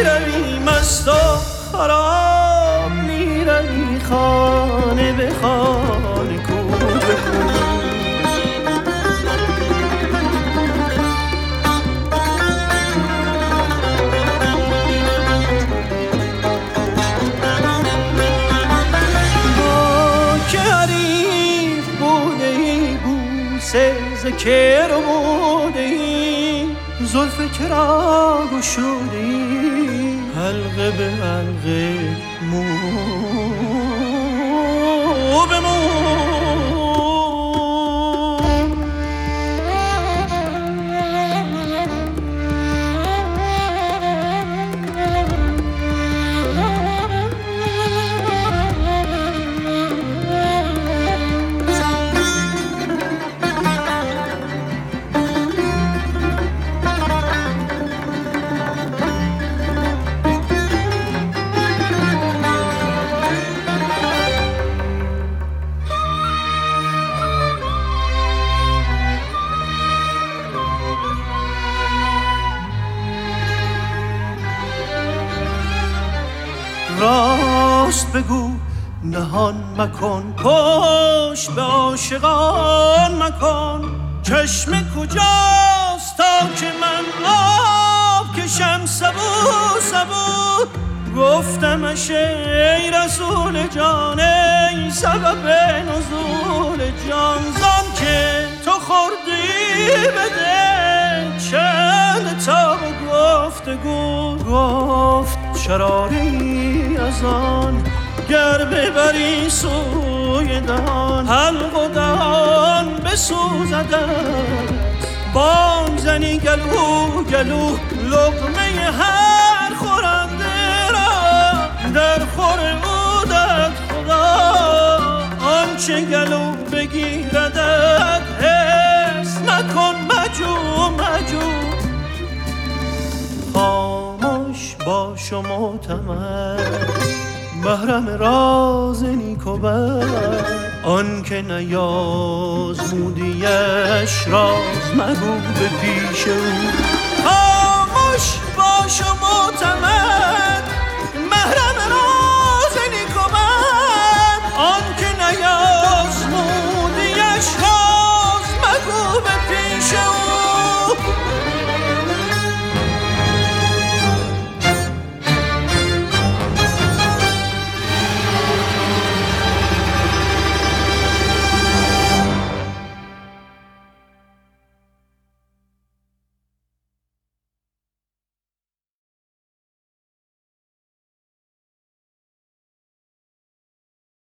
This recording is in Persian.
میروی مست و خراب، میروی خانه به خانه کو به کو. که رو بوده ای زلف که را گشوده ای حلقه به حلقه مو به مو. راست بگو نهان مکن، پشت به عاشقان مکن. چشم کجاست تا که من آب کشم سبو سبو؟ گفتمش ای رسول جان، ای سبب نزول جان. زان که تو خوردی بده چند تا گفتگو، گفت شراری از آن گر ببری سوی دهان، حلق و دهان بسوزدت. بانگ زنی گلو گلو، لقمه هر خورنده را در خور او داد خدا. آنچه گلو بگیردت حس نکن مجو مجو. خاموش باش و معتمد محرم راز نیک و بد. آن که نیازمودیش راز مگو به پیش او. خاموش باش و